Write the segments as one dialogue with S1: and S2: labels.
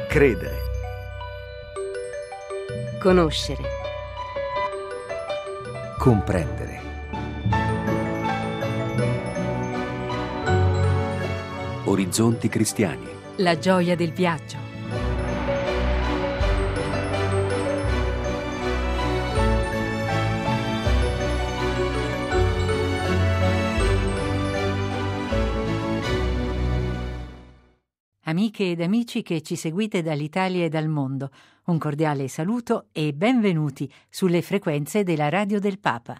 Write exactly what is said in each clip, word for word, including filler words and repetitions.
S1: Credere.
S2: Conoscere.
S1: Comprendere. Orizzonti cristiani.
S2: La gioia del viaggio. Amiche ed amici che ci seguite dall'Italia e dal mondo, un cordiale saluto e benvenuti sulle frequenze della Radio del Papa.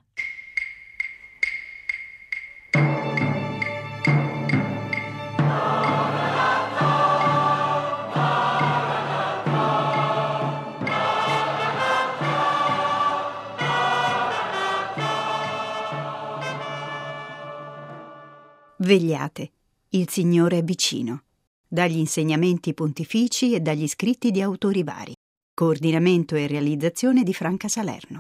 S3: Vegliate, il Signore è vicino. Dagli insegnamenti pontifici e dagli scritti di autori vari. Coordinamento e realizzazione di Franca Salerno.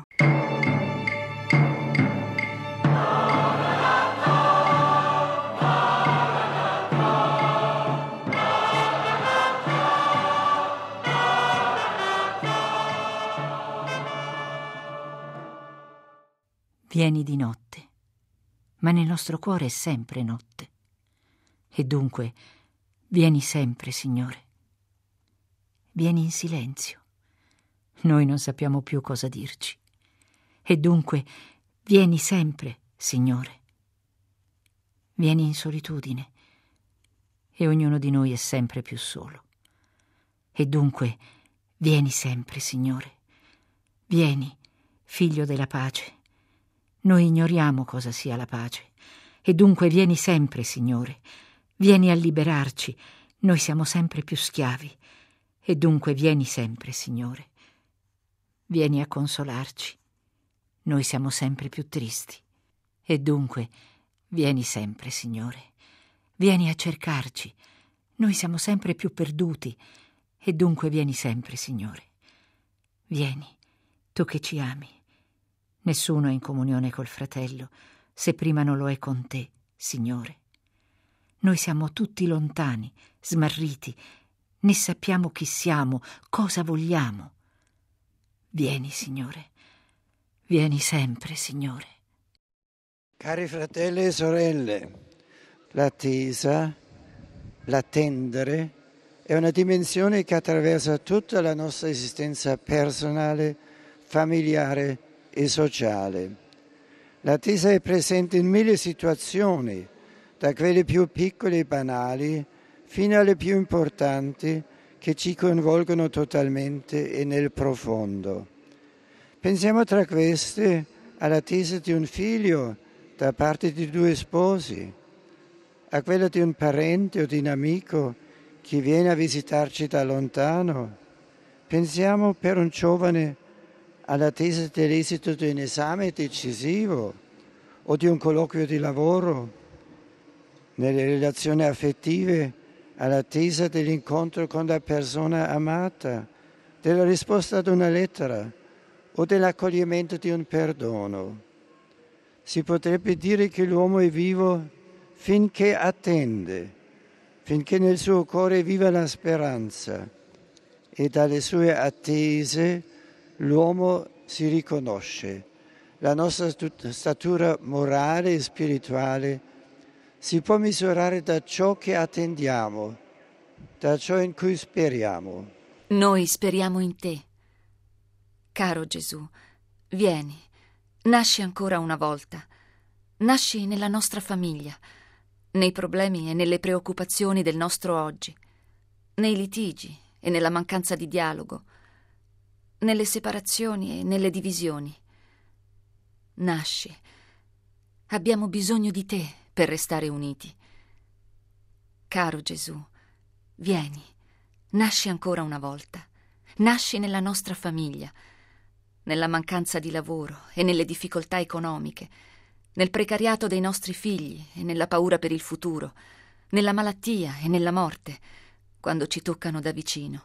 S2: Vieni di notte, ma nel nostro cuore è sempre notte. E dunque vieni sempre, Signore. Vieni in silenzio. Noi non sappiamo più cosa dirci. E dunque vieni sempre, Signore. Vieni in solitudine. E ognuno di noi è sempre più solo. E dunque vieni sempre, Signore. Vieni, Figlio della pace. Noi ignoriamo cosa sia la pace. E dunque vieni sempre, Signore. Vieni a liberarci, noi siamo sempre più schiavi, e dunque vieni sempre, Signore. Vieni a consolarci, noi siamo sempre più tristi, e dunque vieni sempre, Signore. Vieni a cercarci, noi siamo sempre più perduti, e dunque vieni sempre, Signore. Vieni, tu che ci ami. Nessuno è in comunione col fratello, se prima non lo è con te, Signore. Noi siamo tutti lontani, smarriti, né sappiamo chi siamo, cosa vogliamo. Vieni, Signore, vieni sempre, Signore.
S4: Cari fratelli e sorelle, l'attesa, l'attendere, è una dimensione che attraversa tutta la nostra esistenza personale, familiare e sociale. L'attesa è presente in mille situazioni, da quelle più piccole e banali fino alle più importanti che ci coinvolgono totalmente e nel profondo. Pensiamo tra queste all'attesa di un figlio da parte di due sposi, a quella di un parente o di un amico che viene a visitarci da lontano. Pensiamo per un giovane all'attesa dell'esito di un esame decisivo o di un colloquio di lavoro. Nelle relazioni affettive, all'attesa dell'incontro con la persona amata, della risposta ad una lettera o dell'accoglimento di un perdono. Si potrebbe dire che l'uomo è vivo finché attende, finché nel suo cuore viva la speranza, e dalle sue attese l'uomo si riconosce. La nostra statura morale e spirituale si può misurare da ciò che attendiamo, da ciò in cui speriamo.
S5: Noi speriamo in te. Caro Gesù, vieni, nasci ancora una volta. Nasci nella nostra famiglia, nei problemi e nelle preoccupazioni del nostro oggi, nei litigi e nella mancanza di dialogo, nelle separazioni e nelle divisioni. Nasci. Abbiamo bisogno di te per restare uniti. Caro Gesù, vieni, nasci ancora una volta. Nasci nella nostra famiglia, nella mancanza di lavoro e nelle difficoltà economiche, nel precariato dei nostri figli e nella paura per il futuro, nella malattia e nella morte, quando ci toccano da vicino.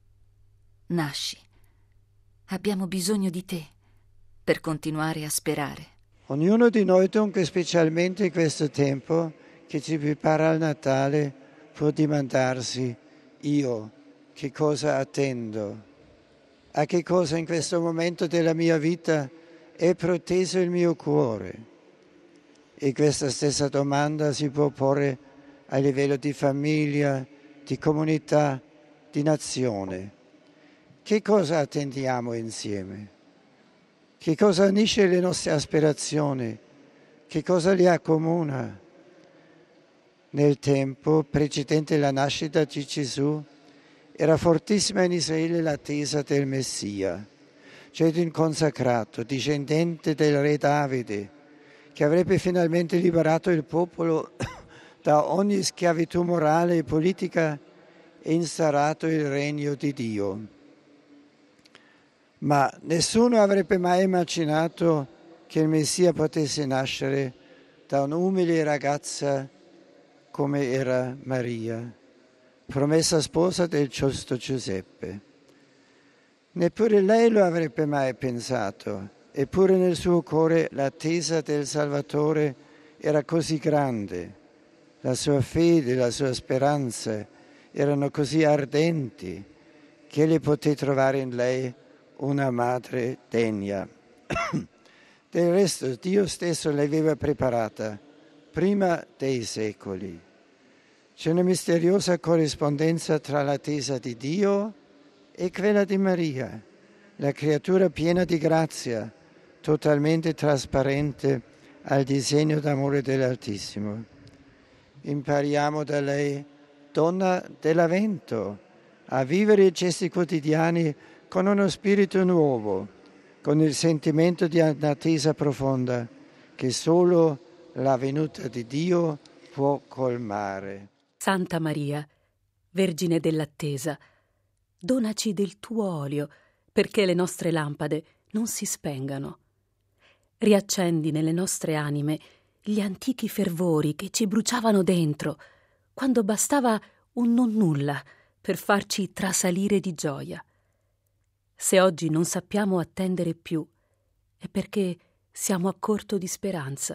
S5: Nasci. Abbiamo bisogno di te per continuare a sperare.
S4: Ognuno di noi dunque, specialmente in questo tempo che ci prepara al Natale, può domandarsi: io che cosa attendo, a che cosa in questo momento della mia vita è proteso il mio cuore. E questa stessa domanda si può porre a livello di famiglia, di comunità, di nazione. Che cosa attendiamo insieme? Che cosa unisce le nostre aspirazioni? Che cosa li accomuna? Nel tempo precedente la nascita di Gesù era fortissima in Israele l'attesa del Messia, cioè di un consacrato, discendente del re Davide, che avrebbe finalmente liberato il popolo da ogni schiavitù morale e politica e instaurato il regno di Dio. Ma nessuno avrebbe mai immaginato che il Messia potesse nascere da un'umile ragazza come era Maria, promessa sposa del giusto Giuseppe. Neppure lei lo avrebbe mai pensato. Eppure nel suo cuore l'attesa del Salvatore era così grande, la sua fede, la sua speranza erano così ardenti che egli poté trovare in lei una madre degna. Del resto Dio stesso l'aveva preparata prima dei secoli. C'è una misteriosa corrispondenza tra l'attesa di Dio e quella di Maria, la creatura piena di grazia, totalmente trasparente al disegno d'amore dell'Altissimo. Impariamo da lei, donna dell'Avvento, a vivere i gesti quotidiani con uno spirito nuovo, con il sentimento di attesa profonda che solo la venuta di Dio può colmare.
S6: Santa Maria, Vergine dell'attesa, donaci del tuo olio perché le nostre lampade non si spengano. Riaccendi nelle nostre anime gli antichi fervori che ci bruciavano dentro, quando bastava un non nulla per farci trasalire di gioia. Se oggi non sappiamo attendere più, è perché siamo a corto di speranza.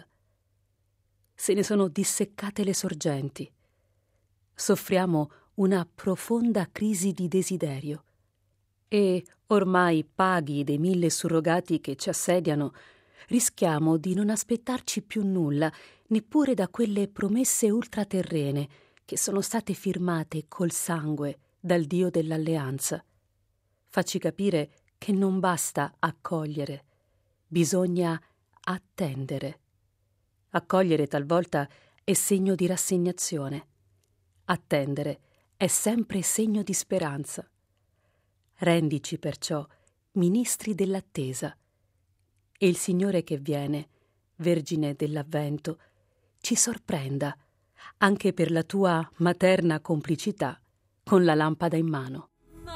S6: Se ne sono disseccate le sorgenti. Soffriamo una profonda crisi di desiderio. E, ormai paghi dei mille surrogati che ci assediano, rischiamo di non aspettarci più nulla, neppure da quelle promesse ultraterrene che sono state firmate col sangue dal Dio dell'alleanza. Facci capire che non basta accogliere, bisogna attendere. Accogliere talvolta è segno di rassegnazione. Attendere è sempre segno di speranza. Rendici perciò ministri dell'attesa. E il Signore che viene, Vergine dell'Avvento, ci sorprenda, anche per la tua materna complicità, con la lampada in mano.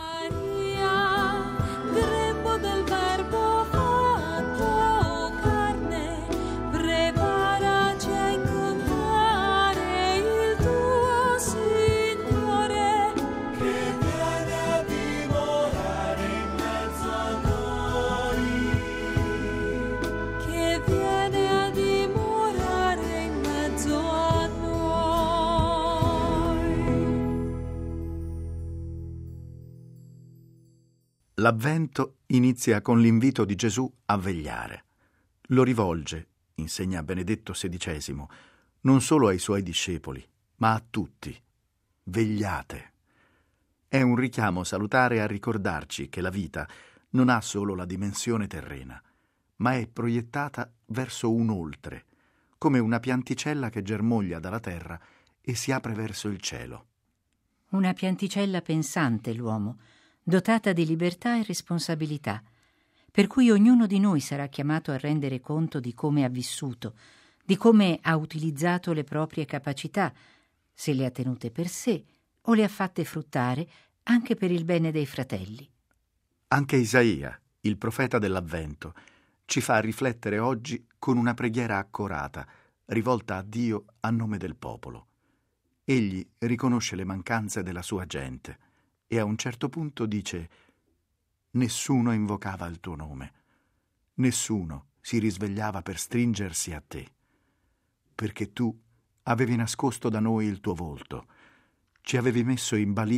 S7: L'Avvento inizia con l'invito di Gesù a vegliare. Lo rivolge, insegna Benedetto sedicesimo, non solo ai suoi discepoli, ma a tutti. Vegliate. È un richiamo salutare a ricordarci che la vita non ha solo la dimensione terrena, ma è proiettata verso un oltre, come una pianticella che germoglia dalla terra e si apre verso il cielo.
S2: Una pianticella pensante, l'uomo, dotata di libertà e responsabilità, per cui ognuno di noi sarà chiamato a rendere conto di come ha vissuto, di come ha utilizzato le proprie capacità, se le ha tenute per sé o le ha fatte fruttare anche per il bene dei fratelli.
S7: Anche Isaia, il profeta dell'Avvento, ci fa riflettere oggi con una preghiera accorata, rivolta a Dio a nome del popolo. Egli riconosce le mancanze della sua gente e a un certo punto dice: nessuno invocava il tuo nome, nessuno si risvegliava per stringersi a te, perché tu avevi nascosto da noi il tuo volto, ci avevi messo in balia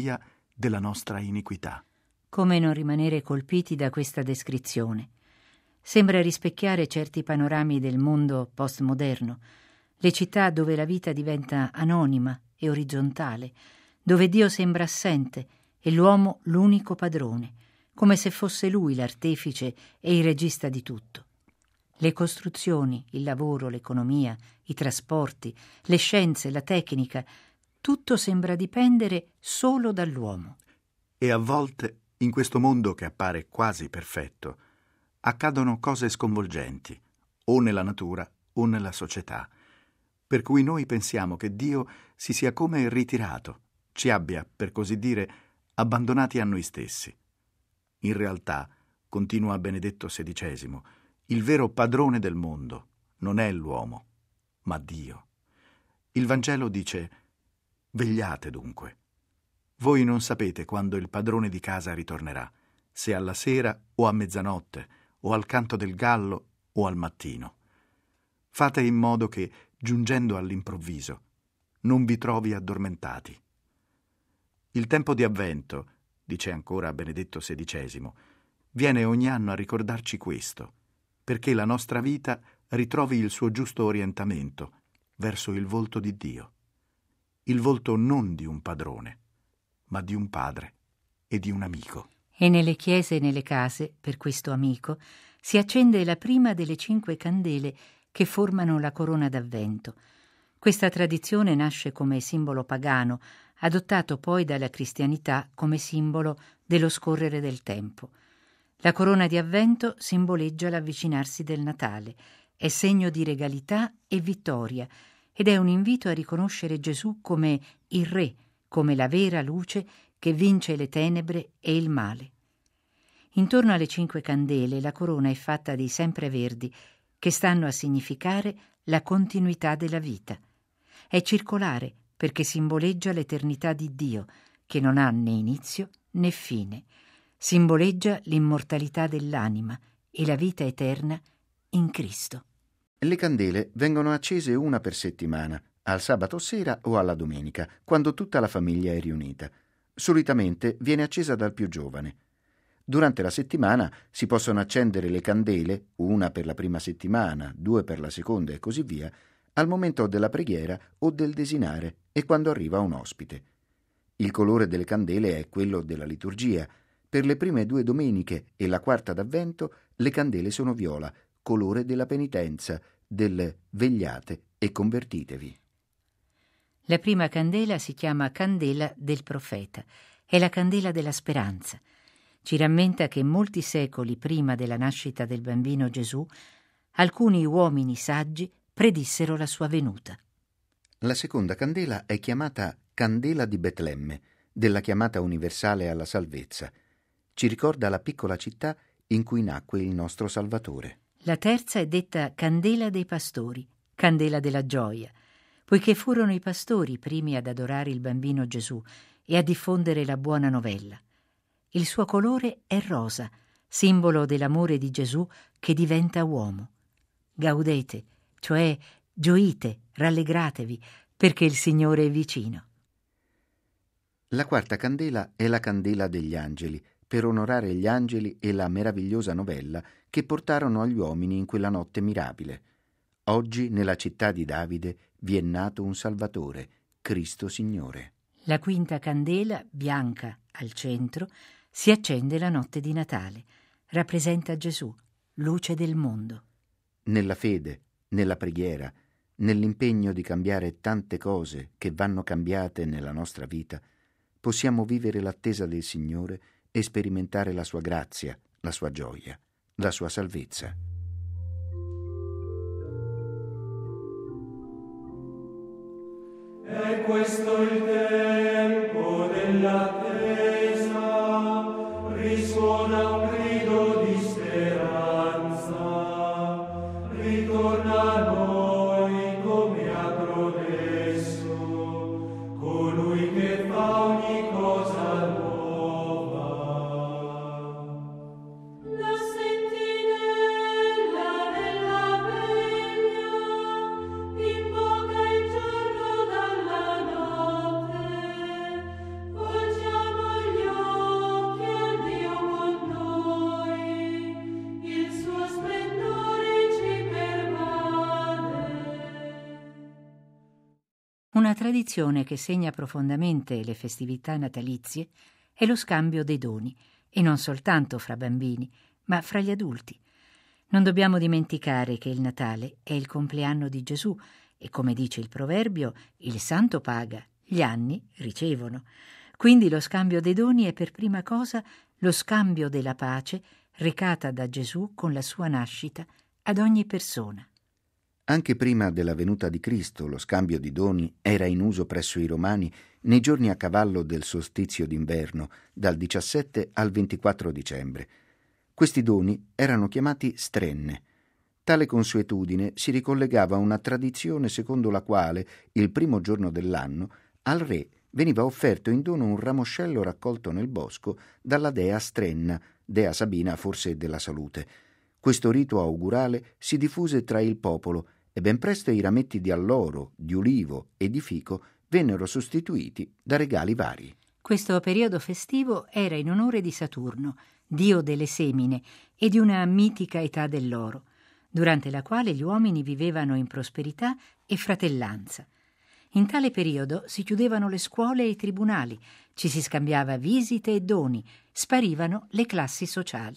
S7: della nostra iniquità.
S2: Come non rimanere colpiti da questa descrizione? Sembra rispecchiare certi panorami del mondo postmoderno, le città dove la vita diventa anonima e orizzontale, dove Dio sembra assente e l'uomo l'unico padrone, come se fosse lui l'artefice e il regista di tutto. Le costruzioni, il lavoro, l'economia, i trasporti, le scienze, la tecnica, tutto sembra dipendere solo dall'uomo.
S7: E a volte, in questo mondo che appare quasi perfetto, accadono cose sconvolgenti, o nella natura o nella società, per cui noi pensiamo che Dio si sia come ritirato, ci abbia, per così dire, abbandonati a noi stessi. In realtà, continua Benedetto sedicesimo, il vero padrone del mondo non è l'uomo, ma Dio. Il Vangelo dice: vegliate dunque. Voi non sapete quando il padrone di casa ritornerà, se alla sera o a mezzanotte, o al canto del gallo o al mattino. Fate in modo che, giungendo all'improvviso, non vi trovi addormentati. Il tempo di Avvento, dice ancora Benedetto sedicesimo, viene ogni anno a ricordarci questo, perché la nostra vita ritrovi il suo giusto orientamento verso il volto di Dio, il volto non di un padrone, ma di un padre e di un amico.
S2: E nelle chiese e nelle case, per questo amico, si accende la prima delle cinque candele che formano la corona d'Avvento. Questa tradizione nasce come simbolo pagano, adottato poi dalla cristianità come simbolo dello scorrere del tempo. La corona di Avvento simboleggia l'avvicinarsi del Natale, è segno di regalità e vittoria ed è un invito a riconoscere Gesù come il Re, come la vera luce che vince le tenebre e il male. Intorno alle cinque candele la corona è fatta di sempreverdi che stanno a significare la continuità della vita. È circolare perché simboleggia l'eternità di Dio, che non ha né inizio né fine. Simboleggia l'immortalità dell'anima e la vita eterna in Cristo.
S8: Le candele vengono accese una per settimana, al sabato sera o alla domenica, quando tutta la famiglia è riunita. Solitamente viene accesa dal più giovane. Durante la settimana si possono accendere le candele, una per la prima settimana, due per la seconda e così via, al momento della preghiera o del desinare e quando arriva un ospite. Il colore delle candele è quello della liturgia. Per le prime due domeniche e la quarta d'Avvento le candele sono viola, colore della penitenza, del vegliate e convertitevi.
S2: La prima candela si chiama candela del profeta, è la candela della speranza. Ci rammenta che molti secoli prima della nascita del bambino Gesù, alcuni uomini saggi predissero la sua venuta.
S8: La seconda candela è chiamata candela di Betlemme, della chiamata universale alla salvezza. Ci ricorda la piccola città in cui nacque il nostro Salvatore.
S2: La terza è detta candela dei pastori, candela della gioia, poiché furono i pastori i primi ad adorare il bambino Gesù e a diffondere la buona novella. Il suo colore è rosa, simbolo dell'amore di Gesù che diventa uomo. Gaudete, cioè gioite, rallegratevi, perché il Signore è vicino.
S8: La quarta candela è la candela degli angeli, per onorare gli angeli e la meravigliosa novella che portarono agli uomini in quella notte mirabile. Oggi nella città di Davide vi è nato un Salvatore, Cristo Signore.
S2: La quinta candela, bianca al centro, si accende la notte di Natale. Rappresenta Gesù, luce del mondo.
S8: Nella fede, nella preghiera, nell'impegno di cambiare tante cose che vanno cambiate nella nostra vita, possiamo vivere l'attesa del Signore e sperimentare la sua grazia, la sua gioia, la sua salvezza.
S9: È questo il tempo dell'attesa, risuona un grido di speranza, ritorna a noi come a promesso, colui che fa ogni cosa nuova.
S10: La sentinella della veglia invoca il giorno dalla notte, volge
S2: Una tradizione che segna profondamente le festività natalizie è lo scambio dei doni, e non soltanto fra bambini, ma fra gli adulti. Non dobbiamo dimenticare che il Natale è il compleanno di Gesù e, come dice il proverbio, il santo paga, gli anni ricevono. Quindi lo scambio dei doni è per prima cosa lo scambio della pace recata da Gesù con la sua nascita ad ogni persona.
S8: Anche prima della venuta di Cristo lo scambio di doni era in uso presso i Romani nei giorni a cavallo del solstizio d'inverno, dal diciassette al ventiquattro dicembre. Questi doni erano chiamati strenne. Tale consuetudine si ricollegava a una tradizione secondo la quale, il primo giorno dell'anno, al re veniva offerto in dono un ramoscello raccolto nel bosco dalla dea Strenna, dea sabina forse della salute. Questo rito augurale si diffuse tra il popolo e ben presto i rametti di alloro, di ulivo e di fico vennero sostituiti da regali vari.
S2: Questo periodo festivo era in onore di Saturno, dio delle semine e di una mitica età dell'oro, durante la quale gli uomini vivevano in prosperità e fratellanza. In tale periodo si chiudevano le scuole e i tribunali, ci si scambiava visite e doni, sparivano le classi sociali.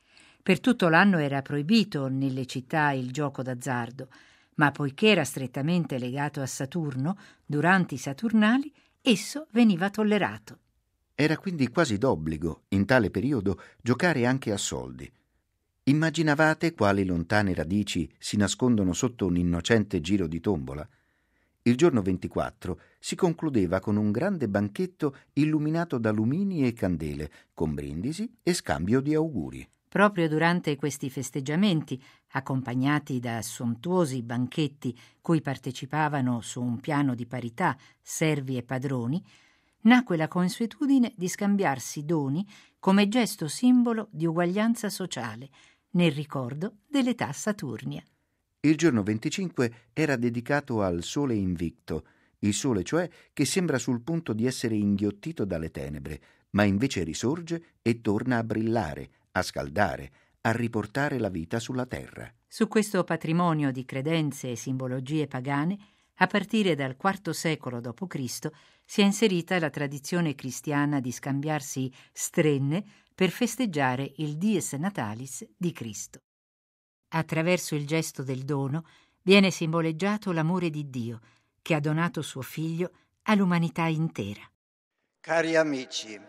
S2: Per tutto l'anno era proibito nelle città il gioco d'azzardo, ma poiché era strettamente legato a Saturno, durante i Saturnali esso veniva tollerato.
S8: Era quindi quasi d'obbligo, in tale periodo, giocare anche a soldi. Immaginavate quali lontane radici si nascondono sotto un innocente giro di tombola? Il giorno ventiquattro si concludeva con un grande banchetto illuminato da lumini e candele, con brindisi e scambio di auguri.
S2: Proprio durante questi festeggiamenti, accompagnati da sontuosi banchetti cui partecipavano su un piano di parità servi e padroni, nacque la consuetudine di scambiarsi doni come gesto simbolo di uguaglianza sociale, nel ricordo dell'età saturnia.
S8: Il giorno venticinque era dedicato al sole invicto, il sole cioè che sembra sul punto di essere inghiottito dalle tenebre, ma invece risorge e torna a brillare, a scaldare, a riportare la vita sulla terra.
S2: Su questo patrimonio di credenze e simbologie pagane, a partire dal quarto secolo dopo Cristo, si è inserita la tradizione cristiana di scambiarsi strenne per festeggiare il Dies Natalis di Cristo. Attraverso il gesto del dono viene simboleggiato l'amore di Dio, che ha donato suo Figlio all'umanità intera.
S4: Cari amici,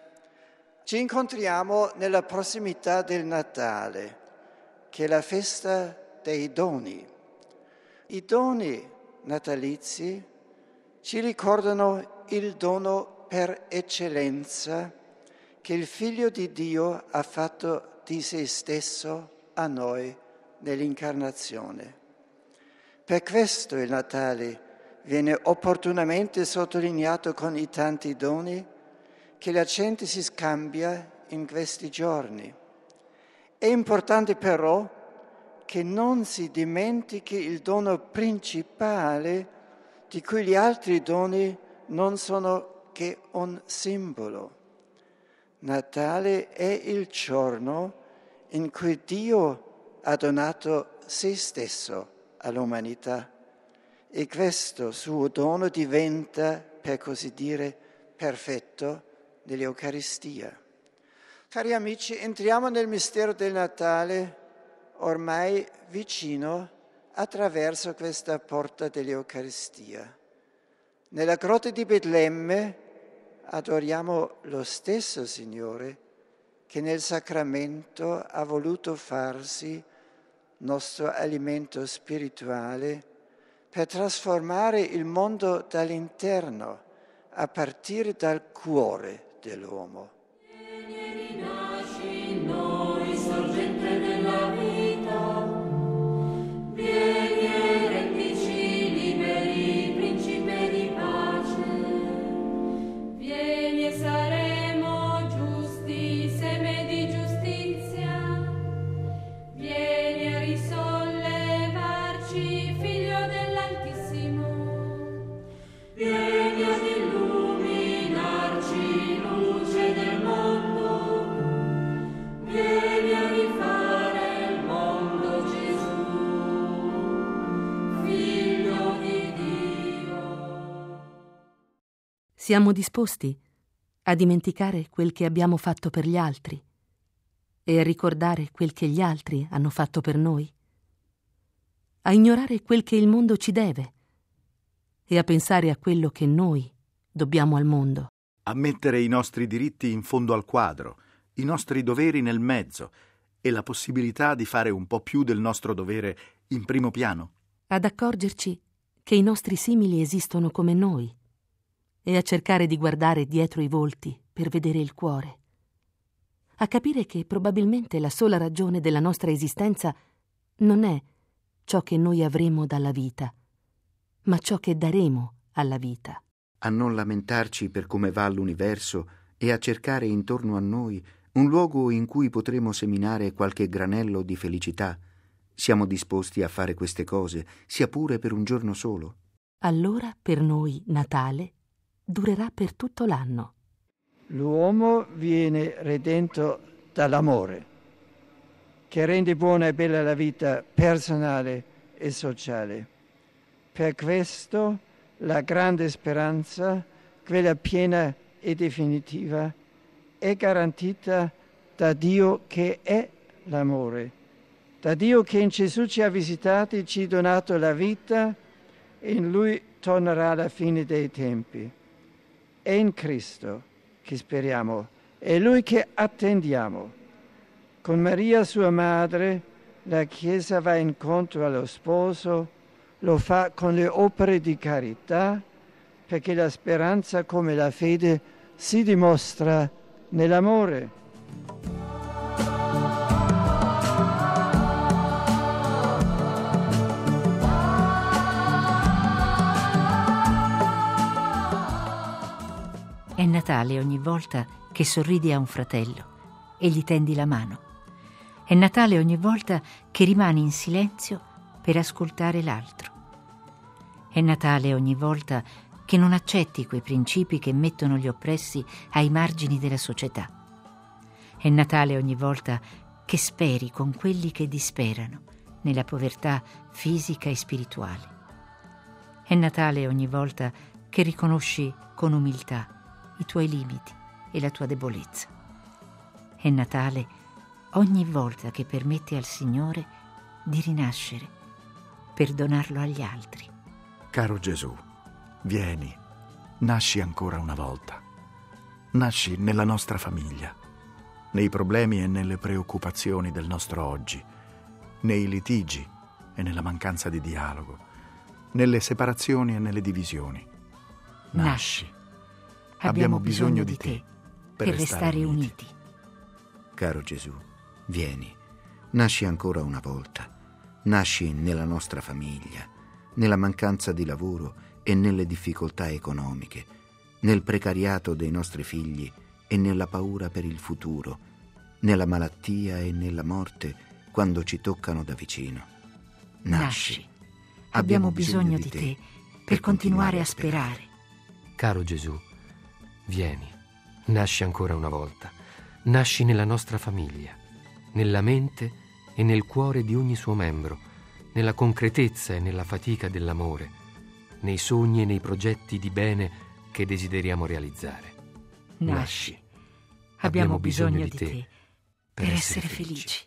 S4: ci incontriamo nella prossimità del Natale, che è la festa dei doni. I doni natalizi ci ricordano il dono per eccellenza che il Figlio di Dio ha fatto di se stesso a noi nell'incarnazione. Per questo il Natale viene opportunamente sottolineato con i tanti doni che la gente si scambia in questi giorni. È importante però che non si dimentichi il dono principale di cui gli altri doni non sono che un simbolo. Natale è il giorno in cui Dio ha donato se stesso all'umanità e questo suo dono diventa, per così dire, perfetto nell'Eucaristia. Cari amici, entriamo nel mistero del Natale ormai vicino attraverso questa porta dell'Eucaristia. Nella grotta di Betlemme adoriamo lo stesso Signore che nel sacramento ha voluto farsi nostro alimento spirituale per trasformare il mondo dall'interno, a partire dal cuore dell'uomo.
S10: Vieni, rinasci in noi, sorgente della vita. Vieni e rendici liberi, principe di pace. Vieni e saremo giusti, seme di giustizia. Vieni a risollevarci, figlio dell'Altissimo. Vieni ad illuminarci, luce del
S6: Siamo disposti a dimenticare quel che abbiamo fatto per gli altri e a ricordare quel che gli altri hanno fatto per noi? A ignorare quel che il mondo ci deve e a pensare a quello che noi dobbiamo al mondo?
S7: A mettere i nostri diritti in fondo al quadro, i nostri doveri nel mezzo e la possibilità di fare un po' più del nostro dovere in primo piano?
S6: Ad accorgerci che i nostri simili esistono come noi e a cercare di guardare dietro i volti per vedere il cuore, a capire che probabilmente la sola ragione della nostra esistenza non è ciò che noi avremo dalla vita, ma ciò che daremo alla vita.
S8: A non lamentarci per come va l'universo e a cercare intorno a noi un luogo in cui potremo seminare qualche granello di felicità. Siamo disposti a fare queste cose, sia pure per un giorno solo?
S6: Allora per noi Natale durerà per tutto l'anno.
S4: L'uomo viene redento dall'amore, che rende buona e bella la vita personale e sociale. Per questo la grande speranza, quella piena e definitiva, è garantita da Dio che è l'amore, da Dio che in Gesù ci ha visitati e ci ha donato la vita e in Lui tornerà alla fine dei tempi. È in Cristo che speriamo, è Lui che attendiamo. Con Maria sua madre la Chiesa va incontro allo sposo, lo fa con le opere di carità, perché la speranza come la fede si dimostra nell'amore.
S2: È Natale ogni volta che sorridi a un fratello e gli tendi la mano. È Natale ogni volta che rimani in silenzio per ascoltare l'altro. È Natale ogni volta che non accetti quei principi che mettono gli oppressi ai margini della società. È Natale ogni volta che speri con quelli che disperano nella povertà fisica e spirituale. È Natale ogni volta che riconosci con umiltà i tuoi limiti e la tua debolezza. È Natale ogni volta che permetti al Signore di rinascere per donarlo agli altri.
S7: Caro Gesù, vieni, nasci ancora una volta. Nasci nella nostra famiglia, nei problemi e nelle preoccupazioni del nostro oggi, nei litigi e nella mancanza di dialogo, nelle separazioni e nelle divisioni. Nasci. Abbiamo bisogno di te per restare uniti.
S8: Caro Gesù, vieni, nasci ancora una volta. Nasci nella nostra famiglia, nella mancanza di lavoro e nelle difficoltà economiche, nel precariato dei nostri figli e nella paura per il futuro, nella malattia e nella morte quando ci toccano da vicino. Nasci.
S2: Abbiamo bisogno di te per continuare a sperare.
S11: Caro Gesù, vieni, nasci ancora una volta. Nasci nella nostra famiglia, nella mente e nel cuore di ogni suo membro, nella concretezza e nella fatica dell'amore, nei sogni e nei progetti di bene che desideriamo realizzare.
S2: Nasci. Abbiamo bisogno di te per essere felici.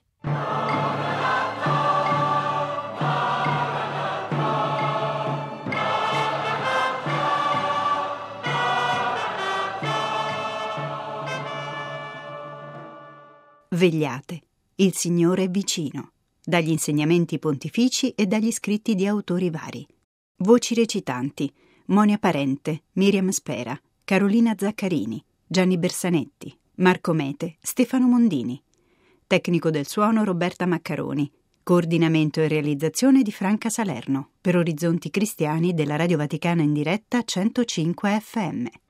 S3: Vegliate, il Signore è vicino, dagli insegnamenti pontifici e dagli scritti di autori vari. Voci recitanti: Monia Parente, Miriam Spera, Carolina Zaccarini, Gianni Bersanetti, Marco Mete, Stefano Mondini. Tecnico del suono Roberta Maccaroni. Coordinamento e realizzazione di Franca Salerno, per Orizzonti Cristiani della Radio Vaticana in diretta centocinque effe emme.